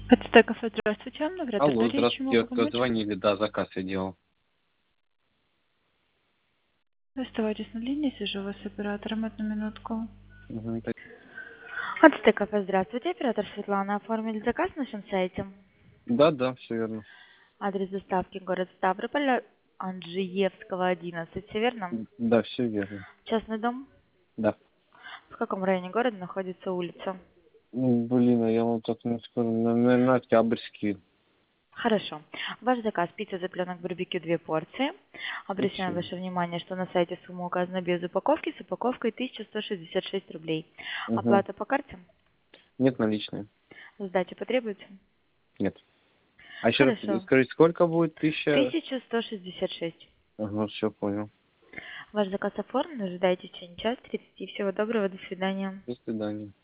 ПЦТ кафе, здравствуйте. Оператор Алло, Дарья, чем здравствуйте, могу вот помочь? звонили, да, заказ я делал. Оставайтесь на линии, сижу вас с оператором одну минутку. Мгм, ПЦТ кафе, здравствуйте. Оператор Светлана. Оформили заказ на нашем сайте. Да, да, все верно. Адрес доставки город Ставрополь, Анджиевского, 11. Все верно? Да, все верно. Частный дом? Да. В каком районе города находится улица? Блин, а я вам так не скажу, наверное, Октябрьский. Хорошо. Ваш заказ пицца цыпленок барбекю 2 порции. Обращаем Спасибо. ваше внимание, что на сайте сумма указана без упаковки, с упаковкой 1166 рублей. Угу. Оплата по карте? Нет наличной? Сдача потребуется? Нет. А еще раз Хорошо. скажите, сколько будет? 1000? 1166. Ага, все понял. Ваш заказ оформлен. Ожидайте в течение часа 30. Всего доброго. До свидания. До свидания.